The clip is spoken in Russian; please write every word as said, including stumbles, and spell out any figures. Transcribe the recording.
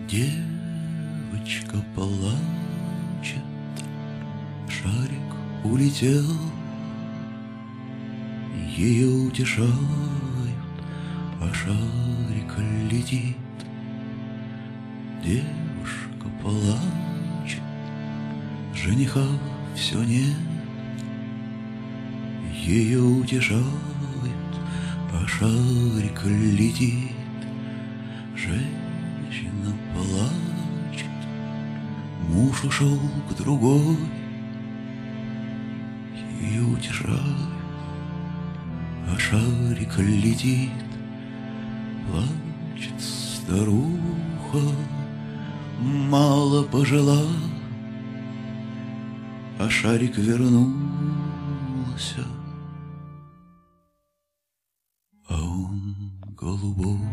Девочка плачет, шарик улетел, ее утешают, а шарик летит. Девушка плачет, жениха все нет, ее утешают, а шарик летит. Женщина плачет, муж ушел к другой, ее утешают, а шарик летит. Плачет старуха, мало пожила, а шарик вернулся, а он голубой.